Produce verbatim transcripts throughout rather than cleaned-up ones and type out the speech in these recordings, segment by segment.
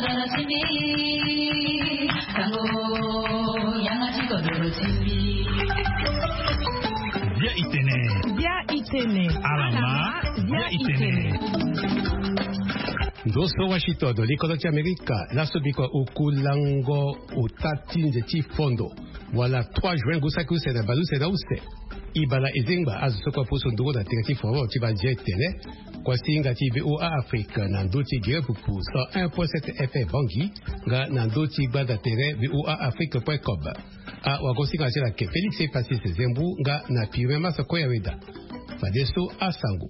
Via itene. Via itene. Alama. Via itene. Doso Washington, l'école d'Amérique, la sobiko okulango utatinje ti fondo. Voilà trois juin gosaku c'est na balu c'est na uste. Ibala ezengba azusoko poso ndoro na tirati foro ti ba jetene. Kwa singa ti V O A Afrique na ndoti gere pupu cent un point sept F M Bangui nga na ndoti bada tere V O A Afrique point com. A wagosinga jela ke Félix Pacis Zembu nga na pirema sakoya weda. Fadeso asangu.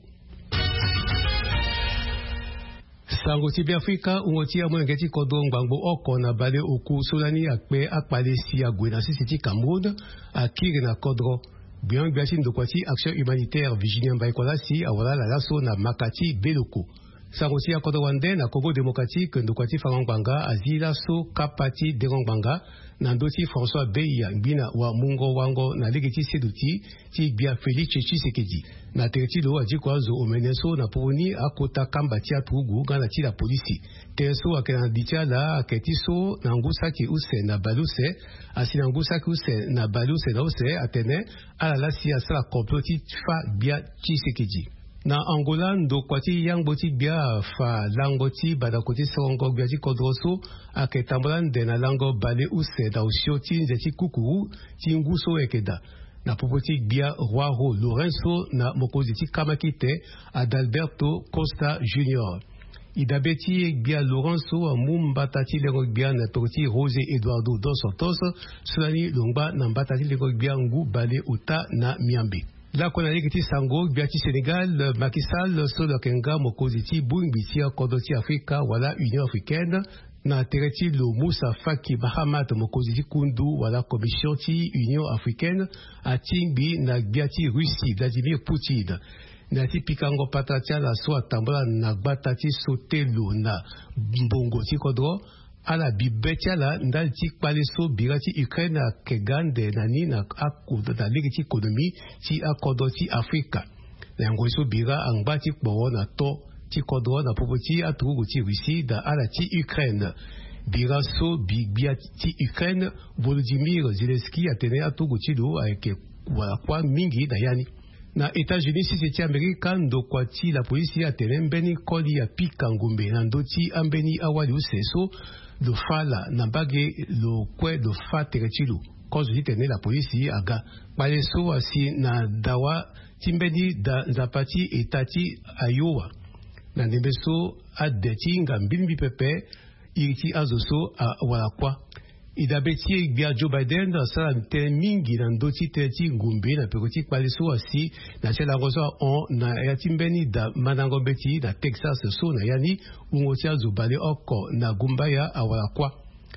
Sango ti Afrika ungoti ya mwengeti kodong bangbo oko na bale oku solani akpe akpale si agwe na sisi ti Cameroun akire na kodro bien biasin dokwati action humanitaire Virginia Mbaikola si awala la laso na makati beloko. Sango ti ya kodro wande na Congo démocratique dokwati Farangbanga azila so kapati Derongbanga na ndoti François Beya mbina wa mungo wango na legeti seduti ti bia Félix Tshisekedi na tereti lo ajiko zo omeneso na poni akota kamba ti atugu gana ti la polisi teso akena ditia la aketiso na ngusaki use na baluse asina ngusaki use na baluse na use atene ala la si asala comploti fa bia Tshisekedi. Na Angola ndo kwati yang boti bia fa lango ti badakoti songo bia ti kodroso aketambola nde na lango bale use da usio ti nzeti kukuru ti nguso ekeda. Na popoti bia Roaro Lorenzo na mokozi ti kamakite Adalberto Costa Junior. Idabeti bia Lorenzo mumbata ti lengo bia na toti Jose Eduardo dos Santos sulani longba na mbata ti lengo bia ngu bale uta na Miambe. La konali ti sango biati Sénégal Macky Sall solo kenga mokozi ti bungbi ti kodoti Afrika wala Union africaine na tereti lo Moussa Faki Mahamat mokozi ti kundu wala commission ti Union africaine atingbi na biati Russie Vladimir Poutine na ti pikango patatia la so atambola na gbata ti sotelo na mbongo ti kodro ala bibetia la ndal ti kpaleso bira ti Ukraine kegande nani na akuda na ligi ti ekonomi ti akodo ti Afrika. Na ngoiso bira angba ti kporo na to ti kodo na popo ti atugu ti Russie da ala ti Ukraine. Bira so bibia ti Ukraine Volodymyr Zelensky atene atugu ti do ayeke wala kwa mingi da yani. Na États-Unis si ti Amerika ndo kwa ti la polisi atene mbeni koli ya pika ngumbe na ndo ti ambeni awali useso lo fala na bage lo kwe lo fa teretilu kozo ti tene la polisi aga baleso asi na dawa timbeni da zapati etati Iowa na nebeso adeti ngambini pepe iriti azoso a wala kwa idabeti bia Joe Biden da sala te mingi na ndoti te ti ngumbe na pekoti baleso asi na chela gozo on na yatimbeni da manango beti da Texas so na yani ungoti azubale oko na gumbaya awala kwa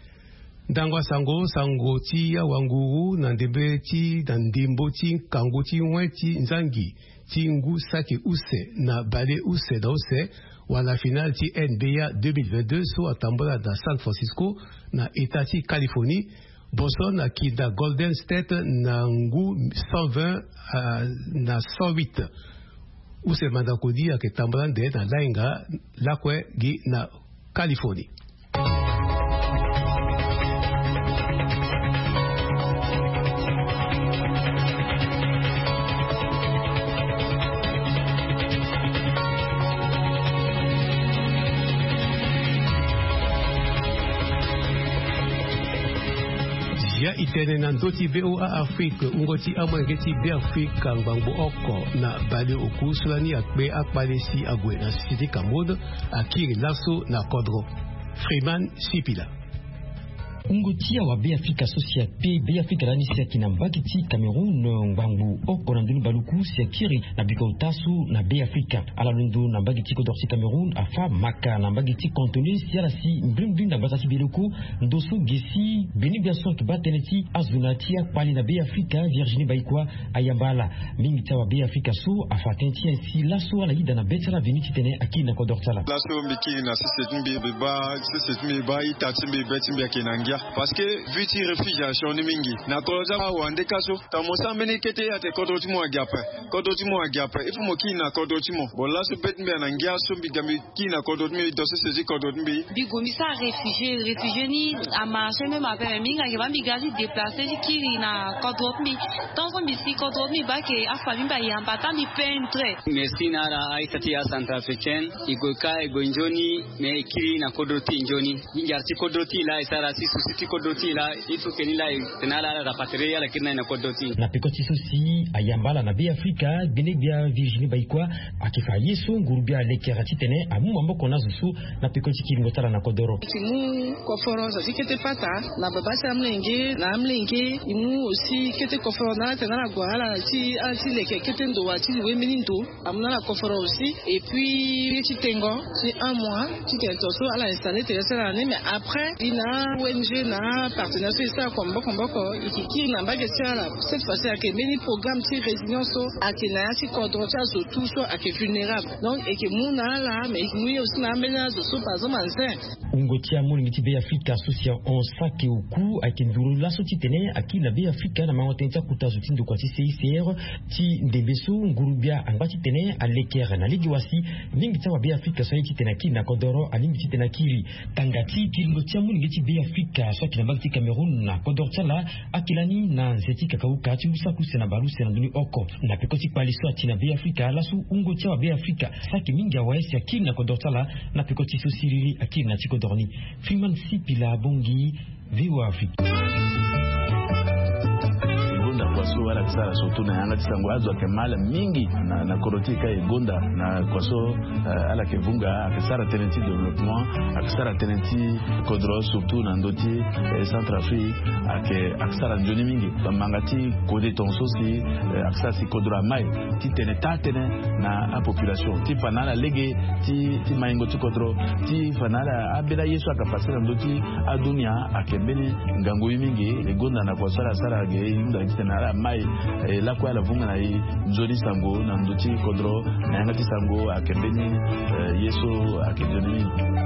ndangwa sango sango ti ya wanguru na ndebe ti na ndimbo ti kango ti weti nzangi ti ngu saki use na bale use da use wala final ti N B A deux mille vingt-deux so atambola da San Francisco na eta ti Californie Boston akida Golden State na ngu cent vingt uh, na cent huit use mandakodi aketambola nde na lainga lakwe gi na Californie. Ya itene na ndoti V O A Afrique ungoti amwengeti be Afrika ngbango oko na bale oku sulani akbe akpalesi agwe na siti Cameroun akiri laso na kodro. Freeman Sipila. Ungotia wa Be Africa Social P Be Africa la nisi kina mbakiti Cameroun ngbangu oko na nduni baluku sekiri na bikotasu na Be Africa ala lundu na mbakiti ko dorsi Cameroun afa maka na mbakiti kontoni siala si mbim na batasi biluku ndoso gesi beni biaso ki bateneti azunatia pali na Be Africa Virginie Baikwa ayambala mingi tawa Be Africa so afa tenti si laso ala ida na betala veniti tene akina ko dorsala laso mbiki na sisi tumbi ba sisi tumbi ba itati mbi beti mbi akinangia Koloja parce que vu ti réfugiation ni mingi na Koloja wa ndekaso ta mosa meni kete ya te kodoti mo agape kodoti mo agape ifu mo kina kodoti mo bola so bet mbe na ngia so bigami kina kodoti mi do se sezi kodoti mi bigomisa réfugié réfugié ni a marché même avec minga ke ba migazi déplacer kiri na kodoti mi tant so bisi kodoti mi ba ke a famille ba yamba ta mi peintre merci na ra aitati ya centrafricaine igoka igonjoni me kiri na kodoti njoni ngarti kodoti la isara si susiti kodoti la itu kenila tenala la patria la kina na kodoti na pekoti sosi ayambala na bi Afrika benebia Virginie Baikwa akifaye so ngurubia lekerati tene amu mambo kona zusu na pekoti kilingotala na kodoro timu koforo ça kete pata na baba samlenge na amlenge imu aussi kete koforo na tena na gwala ti anti leke kete ndo wati we minindo amuna la koforo aussi et puis ti tengo c'est un mois ti tento so ala installer terrestre l'année mais après il a O N G na partenaire c'est ça comme boko boko ikiki na mbage sala cette fois-ci avec mini programme ti résilience akina si kodrocha so tout so ak vulnérable donc et que muna la mais nous aussi na mbena so par exemple ungotia mulingiti be Afrika sosia on sake oku akinduru la soti tene akina be Afrika na mawatentia kutazo tindo kwa ti C I C R ti ndebeso ngurubia angati tene alekera na ligi wasi ningi tawa be Afrika so yiti tena kina kodoro alingi tena kiri tangati kilngotia mulingiti be Afrika so kina bakti Cameroun na kodorchala akilani na nzeti kakauka ti usaku sena balu sena nduni oko na pekoti paliso atina be Afrika lasu ungotia wa be Afrika saki mingi waesi akina kodorchala na pekoti so siriri akina ti kodorni Freeman Sipila Bongi V O A Afrique kwaso wala kisara sotu na yanga tisango azo akemala mingi na na korotika igonda na kwaso uh, ala kevunga akisara tenenti development akisara tenenti kodro surtout na ndoti eh, Centrafrique ake akisara njoni mingi bamangati kode tonso si eh, akisara si kodro mai ti tene tatene na a population ti fanala lege ti ti maingo ti kodro ti fanala abela yesu akapasira ndoti adunia akebeni ngango mingi igonda na kwaso ala sara ge inda tena mai eh, la kwa la vunga na i nzoni sango na ndoti kodro na yanga tisango akembeni eh, yeso akejoni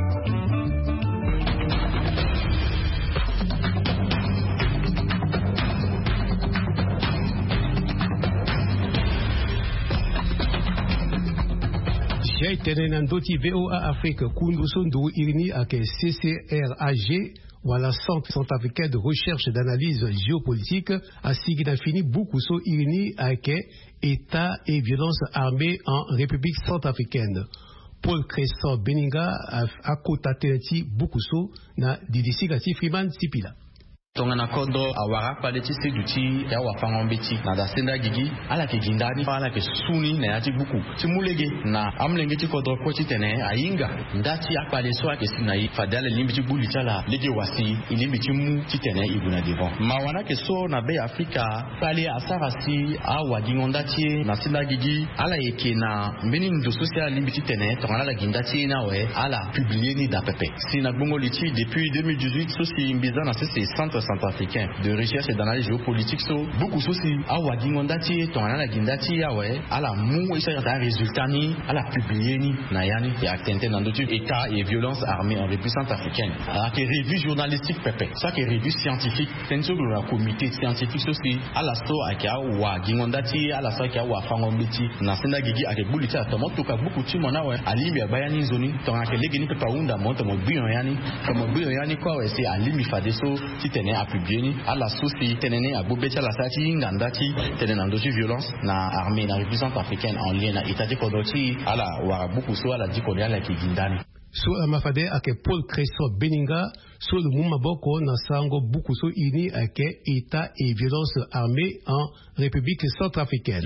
Jay tenen ndoti V O A Afrique kundu sondu irini ake C C R A G wala Centre centrafricain de recherche et d'analyse géopolitique a signé fini beaucoup so uni avec État et violence armée en République centrafricaine. Paul Cresson Beninga a kotateti beaucoup so na didisi gati Freeman Sipila. Tongana kodo awara pale ti seduti ya wafanga mbeti na da senda gigi ala ke gindani ala ke suni na yati buku ti mulege na amlenge ti kodo ko ti tene ayinga ndati akpale so ake sinai fadale limbi ti buli tala lege wasi ilimbi ti mu ti tene ibuna devant mawana ke so na be Afrika pale asara si awa gingondati na senda gigi ala yeke na mbeni ndo social limbi ti tene tongana la gindati na we ala publier ni da pepe sina bongo liti depuis deux mille dix-huit so si mbiza na c'est centre centrafricain de recherche et d'analyse géopolitique so beaucoup aussi awa gingondati tongana la gindati awe ala mu isa ta résultat ni ala publier ni na yani ya tente na ndotu état et violence armée en République centrafricaine a que revue journalistique pepe ça que revue scientifique tenso le comité scientifique aussi ala so aka wa gingondati ala so aka wa fangombiti na senda gigi ake buliti atomo to ka beaucoup ti mona we alimi bayani zoni tongana ke legeni pe paunda monto mo bion yani comme bion yani quoi we c'est alimi fadeso ti tene a publié à la souci tenene a bobecha la sati ngandati tenena ndoji violence na armée na République centrafricaine en lien na état de kodoti ala wa beaucoup so ala dikolia la kigindani so amafade ake Paul Cresson Beninga so le muma boko na sango beaucoup so ini ake état et violence armée en République centrafricaine.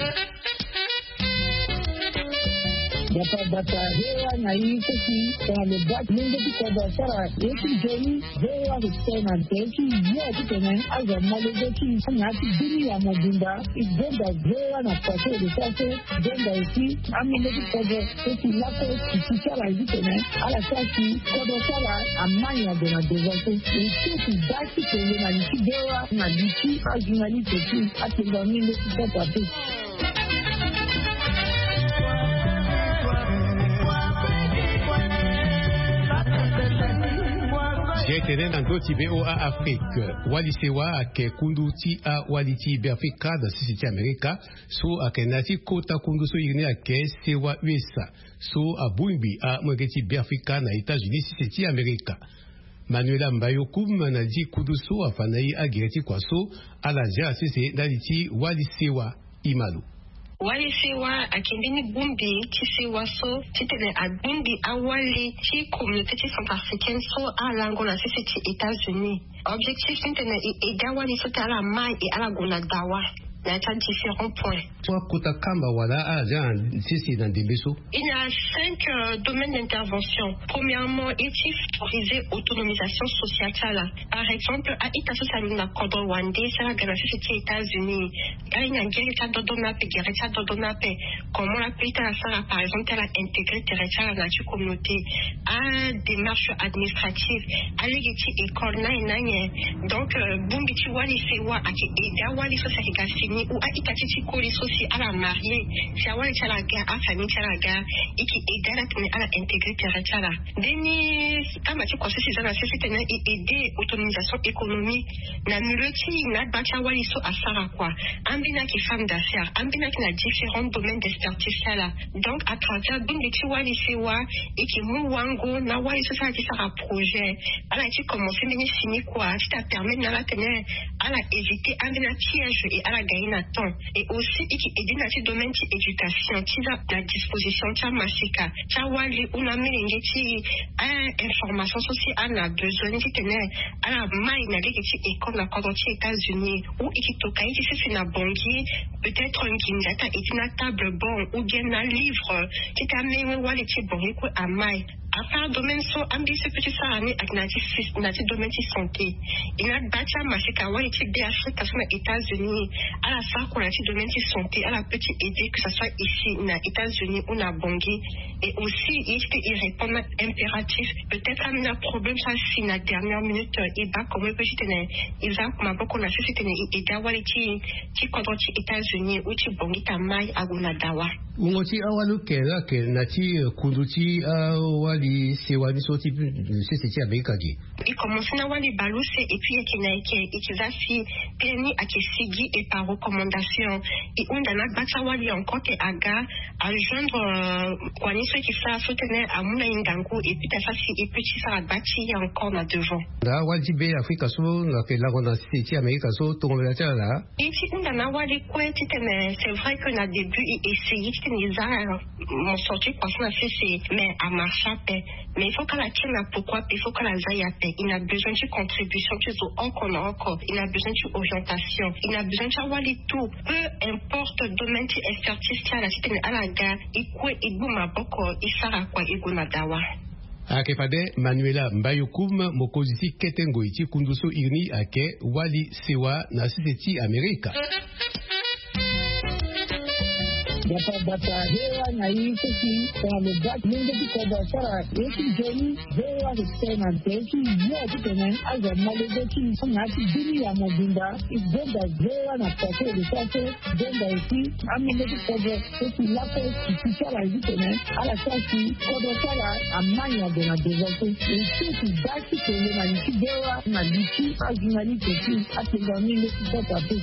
Bata bata hewa na hii sisi kwa mbaki mungu kwa basara yesu jeni hewa kutena teki yeye kitene aza mmoja ki nyati dini ya mabunda ibenda hewa na pato de sasa benda isi amine kwa teki lako kishala kitene ala sasi kwa basara amanya de na devote isi basi kwa na nisidewa na diki ajunali teki atenda mimi kwa pato. Jetenen andoti B O A Afrique walisewa ake kundu ti a waliti be Afrika da sisi Amerika so ake nati kota kundu so irne ake sewa U S A so abumbi a mwegeti be Afrika na États-Unis sisi Amerika. Manuela Mbayokum na di kundu so afanai agireti kwa so ala ja sisi daliti walisewa imalu. Walisewa akindini bumbi kisewa so titene abumbi awali ti communauté centrafricaine so alango na sisi ti États-Unis. Objectif titene ega wali so tala mai e ala gona dawa. Il y a différents points. Il y a cinq euh, domaines d'intervention. Premièrement, il faut favoriser l'autonomisation sociale. Par exemple, à Itaso Saluna Kodo Wande, c'est la Ghana, c'est les États-Unis. Il y a une guerre de Dodonape, guerre de Dodonape. Comment la petite Sara, par exemple, elle a intégré Teresa la nature communauté à démarche administrative, à l'église école, donc, Bumbiti Wali Sewa, à Ega Wali Socialisation. Ou à Itatiti Kolis aussi à la mariée, c'est à Wali Chalaga, à famille Chalaga, et qui aide à tourner à la intégrité Teresa. Denis, à Mathieu Kossi, c'est la société et aider l'autonomisation économique. Na multi, na bacha Wali so à Sarakwa. Ambina qui femme d'affaires, Ambina qui a différents domaines d'expertise là. Donc, à travers Bumbiti Wali Sewa, et qui mouwango, na Wali so ça qui sera projet. À la qui commence, mais fini quoi, ça permet de la tenir, à la éviter, Ambina piège et à la gagner. Et aussi, qui est dans le domaine de l'éducation, qui est à la disposition de Masika, qui a une information sociale, a besoin de à la maille, qui est comme la aux États-Unis, ou qui est une banquier, peut-être un guindata et une table bon, ou bien un livre, qui est amené ou qui est bon, à maille. À part le domaine so ambitieux petit ça année avec nati domaine de santé il a bâti Masika ou qui est Afrique aux États-Unis à la fin qu'on a dit domaine de santé à la petite idée que ça soit ici aux États-Unis ou à Bangui et aussi il répond impératif peut-être amener un problème ça si la dernière minute il va comme petit tenait il va comme beaucoup la société et d'avoir qui qui contre les États-Unis ou qui Bangui tamai à Gunadawa Moti awalu kera ke nati kunduti awali sewani soti sisi Amerika gi. Il commence na wali baluse et puis qui na qui utiliser permis à qui sigi et par recommandation et on a batsa wali encore que aga à joindre quoi ni ce qui fait soutenir à muna ingangu et puis ça si et puis ça bâti encore na devant. Da wali be Afrika so na ke la ronda sisi Amerika so to on la là. Et si on a wali quoi c'est vrai que na début et essayer mon sorti parce qu'on a fait c'est mais à marcher mais il faut qu'elle tienne pourquoi il faut qu'elle aille à paix il a besoin de contribution tu sais encore encore il a besoin de orientation il a besoin de savoir les tout peu importe le domaine d'expertise qu'il a la cité à la gare et quoi et bouma boko et sara quoi et gonadawa akepade Manuela Mbayokum mokozisi ketengo iti kunduso irni ake wali sewa na sisi Amerika Bata bata hewa na hii kiki kwa mbaki mungu kwa basara eki jeni hewa husema eki yote tena aza malezeki ngati dini ya mobimba igenda hewa na pate risate genda eki amileki kwa eki lape kichara hizi tena ala sasi kwa basara amanya dena devote eki baki kwenye na niki hewa na niki azimali keki atengamile kwa pate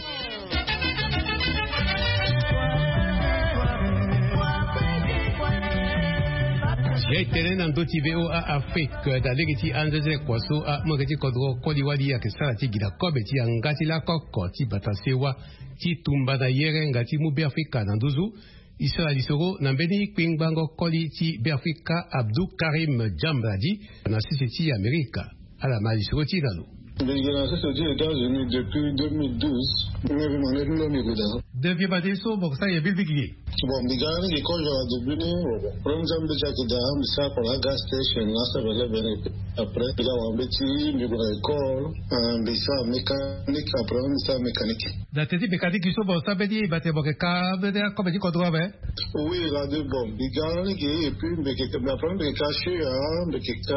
Jetenen andoti B O A Afrique da legiti andeze kwaso a mwageti kodro kodi wali ya kesara ti gida kobe ti angati la koko ti batasewa ti tumba da yere ngati mu be Afrika na nduzu isra lisoro na mbeni kwingbango koli ti be Afrika Abdou Karim Jambradi na sisi ti Amerika ala mali soro ti nalo. Depuis deux mille douze, Depuis Badeso, bon, ça y est, Bilbigli. Bon, Bigari, les cours de Bini, Pronzam de Jakidam, ça pour la gas station, là, ça va le après, il a un petit, il y a une école, un mécanique, après, un mécanique. Dateti bekadi kiso bo sabedi bate boke ka bede ko bedi kodwa be. Oui, la de bon. Bigani ki et puis beke ba prendre beke kashi ya beke ka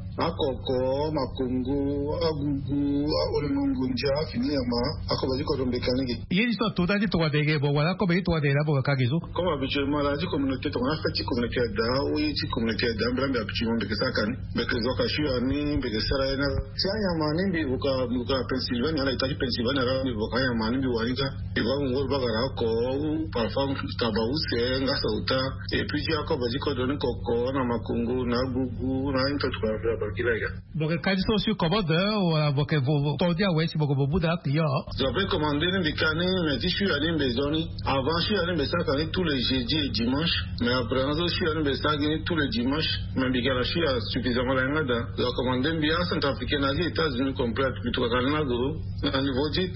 akoko makungu agugu olemungunja fini ama akobaji ko dombe kanigi. Yeli so to dadi to wadege bo wala ko bedi to wadela bo ka gizo. Comme habituellement la di communauté to na fati communauté da oui ti communauté da branda habituellement beke sakani beke zo kashi ani beke saraina. Tianya mani bi buka buka Pennsylvania la itali Pennsylvania ra bi buka ya mani bi wanika. Iba ngor bagara ko parfum tabause ngasa uta et puis ya ko baji ko don koko na makungu na gugu na into to ba ba kilega. Boke kaji so sur commande ou boke vo to dia we si boke bobu da client. J'avais commandé une bicane mais je suis allé bezoni avant je suis allé besakani tous les jeudis et dimanches mais après je suis allé besakani tous les dimanches mais bicane je suis suffisamment là ngada. J'ai commandé bien centrafricain aux États-Unis complète plutôt que na go au niveau de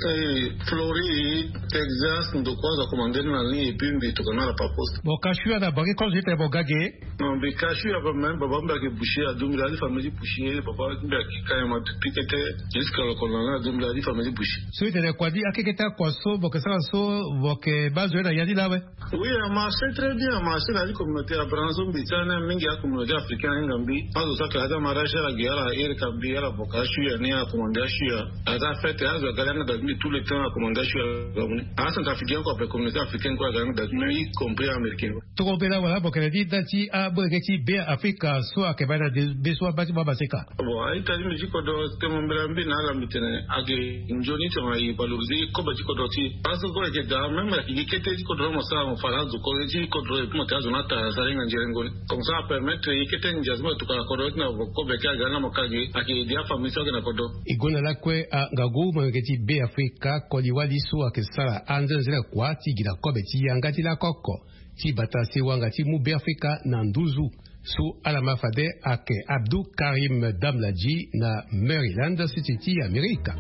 Floride Texas ndo kwa za commandé na ligne et puis mbi to kana la poste. Bon kashu na boke ko jete bo gage. Non mais kashu avant même baba mba ke boucher à deux mille la famille boucher baba mba ki quand même piquete jusqu'à le colonel à deux mille la famille boucher. Suite de quoi dit akeketa kwa so boke sa so boke bazo na yadi lawe. Oui, a marché très bien, a marché la communauté à Branzo Mbitana mingi ya communauté africaine ngambi. Pazo sa kaza marasha la guerre ere kambi ya bokashu ya ni a commandashu ya. Aza fête azo galana da tout le temps a commandashu ya gabuni. A centrafricain ko communauté africaine ko galana da y compris américain. To ko bela wala boke di dati a bogeti be Afrika so akebana de beso bati baba seka. Bon, a itali mujiko do temo mbrambi na la mitene age njoni to mai valoriser ko bati ko doti. Pazo ko ke da même ki kete ko do mo sa falazo ko ji ko do mo ta zona ta saringa njengoni. Comme ça permettre yikete njazma to ka ko do na ko be ka gana mo kage ake dia famille so na ko do. Igona lakwe a ngagu mangeti be Afrika ko liwali so akesala anzenzela kwa tigira ko beti yangati la koko. Ti batasi wangati mu be Afrika na nduzu su alamafade ake Abdou Karim Damladji na Maryland City Amerika.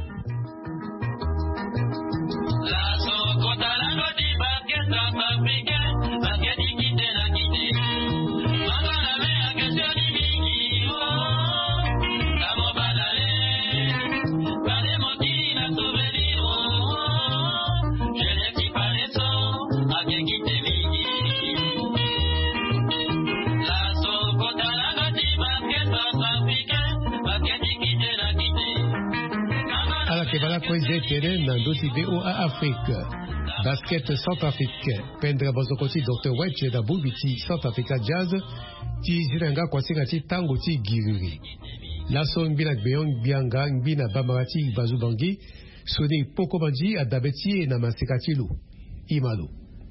Kebala kweze tere nandoti B O A Afrique. Basket centrafricain. Pendra bozokoti docteur Weche da Bubiti Centrafrica Jazz. Ti zirenga kwa singa ti tango ti giriri. Laso mbina gbeyon bianga mbina bamarati bazubangi. Soni poko banji adabeti na masikati lu. Imalo.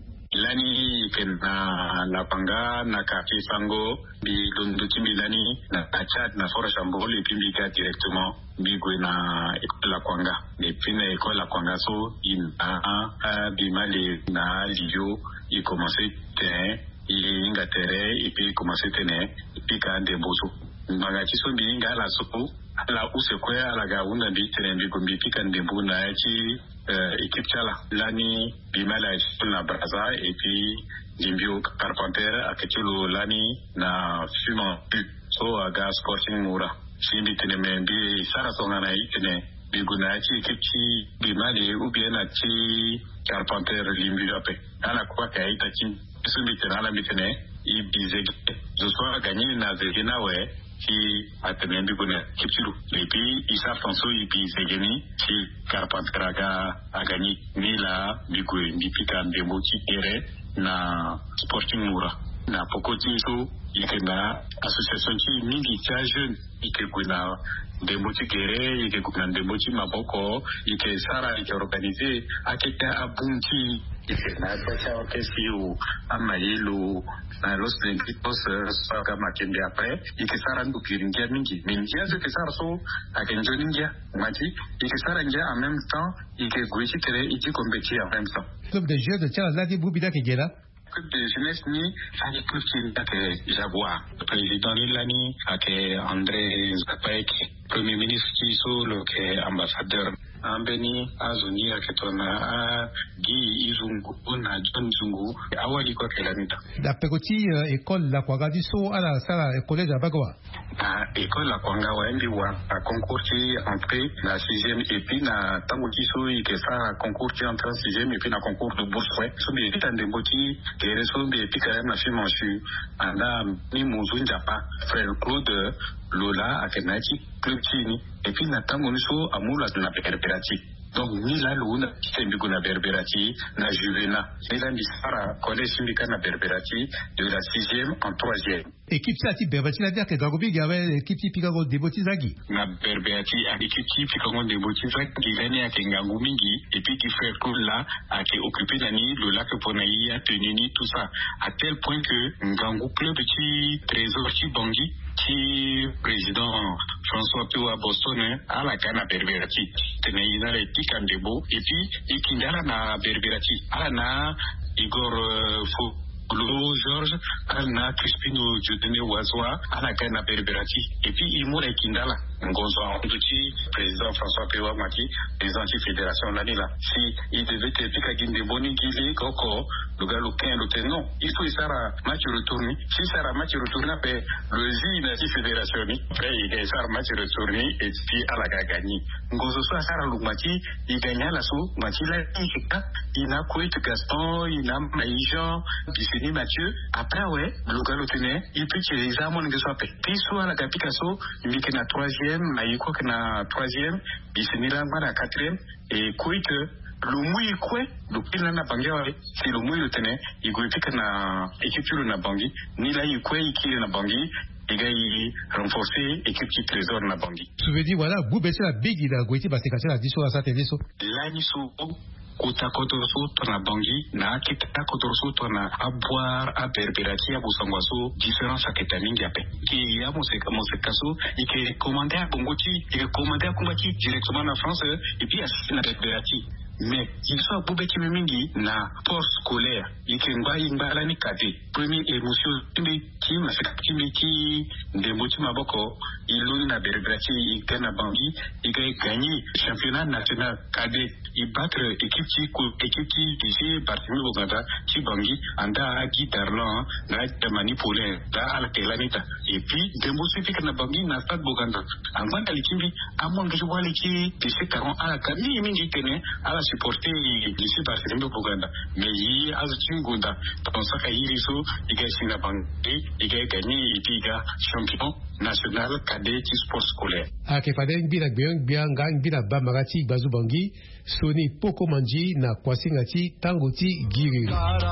Lani kena na panga na kafe sango bi donduti milani na Chad na Fort Chambol et puis biga directement bigwe na école la Kwanga et puis na école la Kwanga so in a bi mali na liyo il commençait terrain il inga terrain et puis commençait terrain et puis ka ndeboso magati so bi inga la so ala usekwe ala ga una bi terrain bi gombi pika ndembu na yachi équipe chala lani bimala na Braza et puis limbio Carpenter akechulu lani na fuma so aga Sporting Mura shimbi teneme bi sara songa na itene biguna chi kichi bimali ubiena chi Carpenter limbio ape ala kwa kaita chi sumbi tenala mitene ibizege zo so gagné na zegena we qui a tenu de bonheur Kipchulu et puis Issa François et puis Zegeni qui Carpenter a gagné mais là du coup du pika de moti ere na Sporting Mura na pokoti so ikena association qui mingi cha jeune ikekuna de moti kere ikekuna de moti maboko ikesara ikorganiser akeka abunti ikena cha orchestre amayelo na los negritos saka makende après ikesara ndukiringia mingi mingia zo kesara so akenjoningia mati ikesara ngia en même temps ikegwichi tere iki compétit en même temps. Club de jeux de Tchad Ladi Boubida Kegela. Club de jeunesse ni ani club qui est Jaguar président Lani ake André Zapek premier ministre qui so le ambassadeur ambeni azuni aketona a gi izungu na John Zungu awali kwa kelanita da pekoti école la kwagadi so ala sala collège abagwa na école la kwanga waendi wa concours ci entrée na sixième et puis na tango kiso ikesa concours ci entrée sixième et puis na concours de bourse ouais so bi tande mboti kere so bi puis quand même na fi monchu anda ni muzunja pa frère Claude Lola akenachi club chini et puis na tango niso amula na perperati donc ni la luna kitembigo na berberati na juvena ila misara collège simbika na berberati de la sixième en troisième équipe ça ti berberati la dire que Dragobi gawe équipe typique go deboti zagi na berberati a équipe typique go deboti zagi lani akengangu mingi et puis qui frère Claude là a qui occupé nani le lac Ponaï a tenu ni tout ça à tel point que ngangu club qui trésor qui bangi qui président François Peu à Boston à la cana berberati tenait dans les Kandebo et puis ikindara na berberati ala na Igor uh, Fo Lo George ala Crispino Jodene Wazwa ala kana berberati et puis imura ikindala ngonzo onduchi président François Pewa Maki président de fédération l'année là si il devait être pika Gindebo ni gili koko le gars le quin le non il faut ça match retourné si ça match retourné après le zi na fédération ni après il est ça match retourné et puis ala gagné ngonzo so ça le match il gagne la so match là il a Kouet Gaston il a Maïjean Bissini Mathieu après ouais le gars le tenait il peut tirer les amons que ça fait puis soit la Picasso il est na troisième Maïko na troisième Bissini là na quatrième et Kouet le mouille quoi le pile na bangi c'est le mouille le tenait il go pique na équipe na bangi ni là il quoi il na bangi et gars il renforcer équipe qui trésor na bangi tu veux dire voilà vous baissez la big il a goûté parce que ça dit so à ça télé so là ni so kuta kodorso tona bangi na kita kodorso tona aboire a berberati a busangwaso différence a ketamingi ape qui ya moseka mosekaso et que commander à Bongoti et commander à Kumbati directement en France et puis à na berberati mais il soit boubeti mingi na post scolaire ikengba ingala ni kade premier émotion timbi qui na sekatimi qui de moti maboko iloni na berberati ikana bangi igai gagner championnat national cadet il battre équipe qui équipe qui disait Barthélemy Boganda qui bangi anda qui darlan na de manipuler da ala telanita et puis de mosifika na bangi na stade Boganda anganda likimbi amon que wale qui disait quarante ala kami mingi tene ala supporter ici Barthélemy Boganda mais il a zingunda dans sa carrière so il a signé bangi il a gagné et puis il a champion national cadet sport scolaire a ke faden bila bien bien gang bila ba magati bazu bangi soni poko manji na kwasingati tangoti giri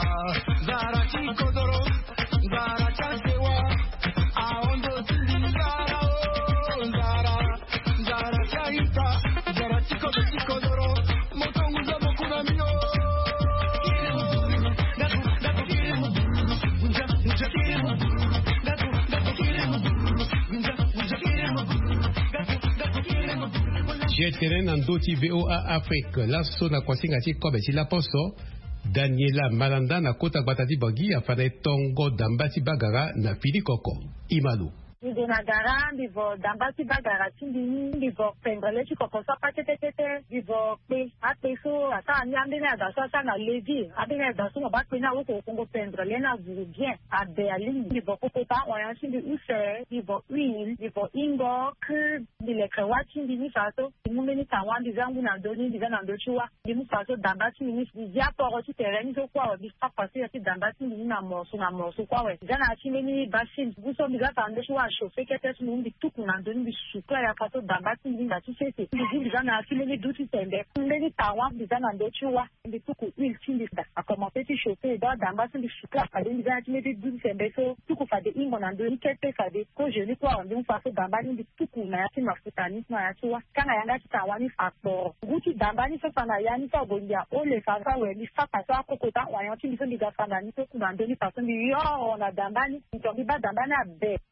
Jeteren andoti V O A Afrique la so na kwasingati kobe si la poso Daniela Malanda na kota batati bagi afane tongo dambati bagara na fili koko Imalu Nagara, vivo dambati bagara tindi, vivo pengale chikoko sapa tete tete, vivo pe ateso ata nyambe na daso ata na levi, abe na daso na bakwe na woko kongo pengale na vuru bien, abe alin, vivo kokota oyan tindi use, vivo uil, vivo ingo, ke bileke watindi ni faso, imume ni tangwan dizangu na doni dizan ando chua, dimu faso dambati ni dizia poro ti tereni so kwa wa bispa pasi ya ti dambati ni na mosu na mosu kwa we, dizana achime ni basin, buso bizata ando chua chauffé qu'est-ce nous dit tout qu'on a donné du sucre à façon d'ambassade d'inda tu sais c'est les gens na filé les douze sembe les tawa des gens ando chua des tout qu'on huile fin des a commencé à chauffer dans d'ambassade du sucre à des gens qui mettent douze sembe so tout qu'on fait des ingo na donné qu'est-ce fait des ko je ne quoi on dit façon d'ambassade du tout qu'on a fait ma futani na chua kana yanga tawa ni factor guti d'ambassade ça na yani ça bondia o le fa fa we ni fa pa ça kokota wa yanti ni so diga fa na ni to qu'on a donné façon di yo on a d'ambassade ni to bi ba d'ambassade be an guti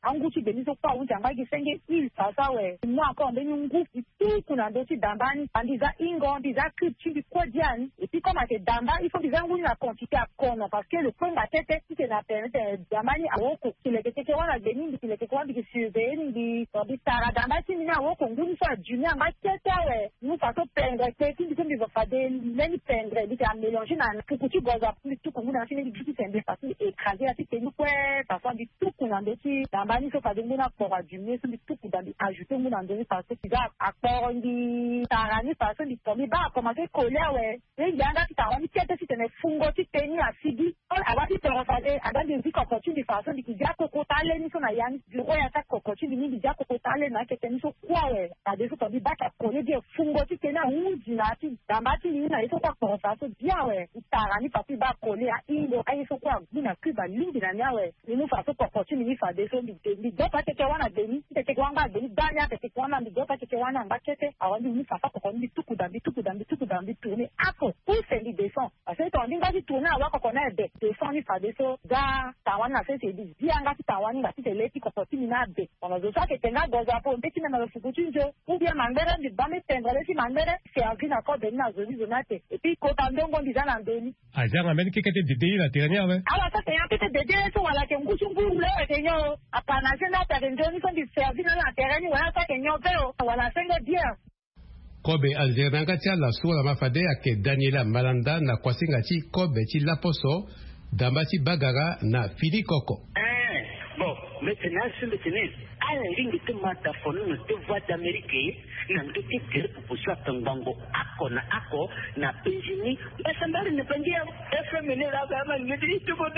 beni so kwa unja mbagi senge il sasa we mwa kwa beni ngufu tu kuna dosi dambani andiza ingo andiza kuchi kwa diani et puis comme c'est damba il faut des anguni la quantité à kono parce que le point la tête c'est na permettre dambani a woko kile kete wana beni kile kete wana surveiller ndi bi tara damba si mina woko nguni fa junior mba tete we nous fa to pendre tete ndi comme va fa des meni pendre ndi a mélanger na kukuchi goza plus tout comme na fini ndi tout c'est bien facile écraser à c'est nous quoi ça soit du tout qu'on a dit dambani so fa de mona pour junior so du tout qu'on a ajouter mona ndoni parce que ça accord ndi tara ni parce que ndi ba commencer coller we et yanga tawani tete si tene fungo ti teni asidi abati to fade abandi ndi kokotini faso ndi kijako kotale ni so na yani biro ya ta kokotini ni bijako kotale na ke teni so kwawe adeso to bi baka kole de fungo ti tena unji na ti dambati ni na iso kwa faso biawe itara ni papi ba kole a indo ai so kwa bina kuba lindi na nyawe ni mu faso kokotini ni fade so ndi ndi do pa tete wana deni tete kwanga deni danya tete kwana ndi do pa tete wana mbakete awandi ni faso kokotini tuku dambi tuku dambi tuku dambi tourner ako pour faire des défense parce que on dit va tourner à quoi qu'on a des défense ni fa deso ga tawana se se dit bianga ti tawani ga ti teleti ko potini na be on a ça que tenga goza po mpeti na na fukutunjo ou bien mangere ndi bame tendere si mangere c'est en fin accord de na zoni zonate et puis ko tandongo ndi zana ndeni aja ngameni kikete dede la terania we ala ça c'est un petit dede so wala ke nguchu ngulu le ke nyo apana sena ta ndoni so ndi service na terani wala ça ke nyo veo wala sengo dia Kobe alzeranga tia la sura mafade ake Daniela Malanda na kwasinga ti Kobe ti Laposo dambati bagara na Fili Koko. Eh, bon, maintenant c'est le tennis. À la ligne de mata fonu no te voix d'Amérique, na ndete tere proposition tangango ako na ako na Benjini, basambali ne pendia F M ne la ba ne dit tout bodo.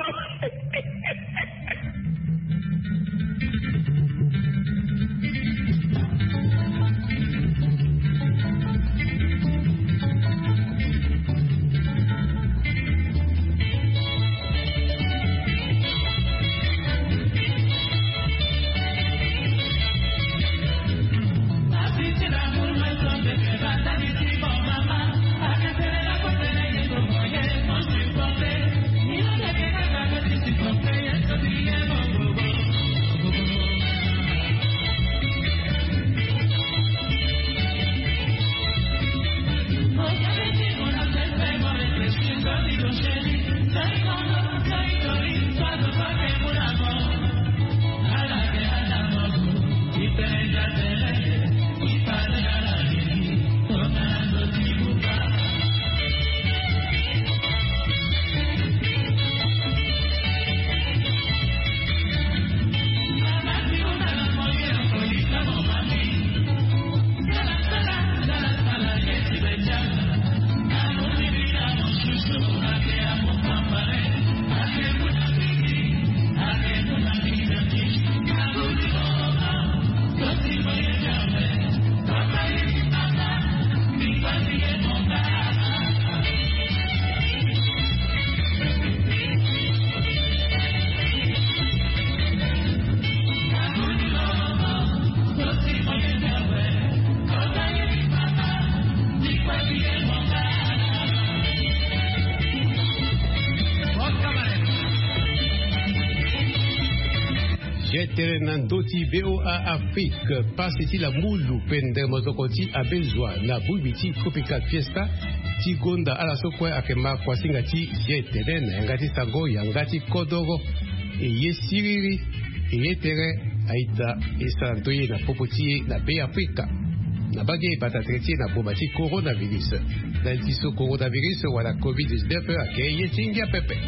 Doti V O A Afrique pasiti la mulu pende mozokoti abezwa na bubiti tropical fiesta ti gonda ala sokwe akema kwasinga ti jetele na ngati sango yangati kodoro e yesiriri e yetere aita esantoye na popoti na be Afrika na bage batatreti na bomati coronavirus na tiso coronavirus wala covid dix-neuf ake yetingia pepe.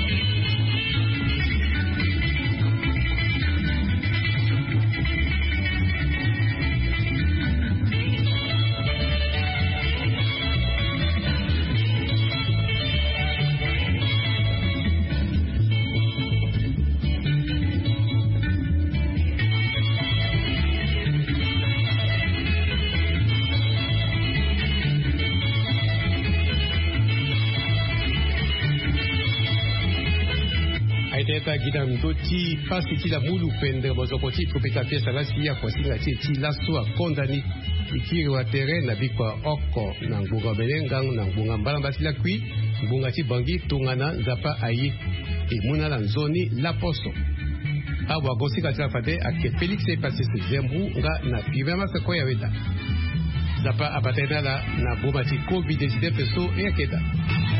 Gidam doti pasiti la mulu pende mozokoti kupita piesa lasi ya kwa singa ti laso akondani ikiri wa terrain na bikwa oko na ngunga belengang na ngunga mbalamba sila kui ngunga ti bangi tungana zapa ayi e muna la nzoni la poso awa gosi katika fate ake Felix e passé se zembu nga na pivema se koya weta zapa apatena la na bomati covid dix-neuf peso e aketa